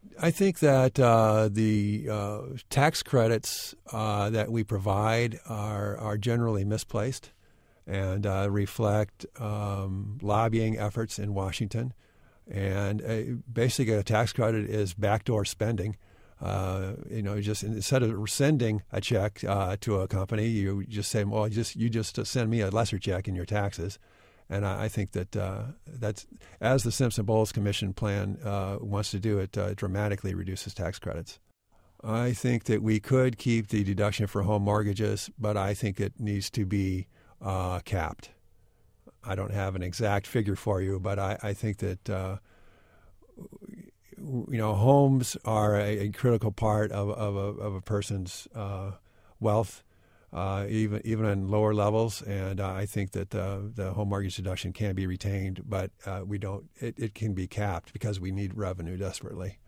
I think that the tax credits that we provide are generally misplaced and reflect lobbying efforts in Washington. And basically, a tax credit is backdoor spending. Just instead of sending a check to a company, you just say, "Well, you just send me a lesser check in your taxes." And I think that that's, as the Simpson-Bowles Commission plan wants to do, it dramatically reduces tax credits. I think that we could keep the deduction for home mortgages, but I think it needs to be capped. I don't have an exact figure for you, but I think that homes are a critical part of a person's wealth. Even on lower levels, and I think that the home mortgage deduction can be retained, but we don't. It can be capped because we need revenue desperately.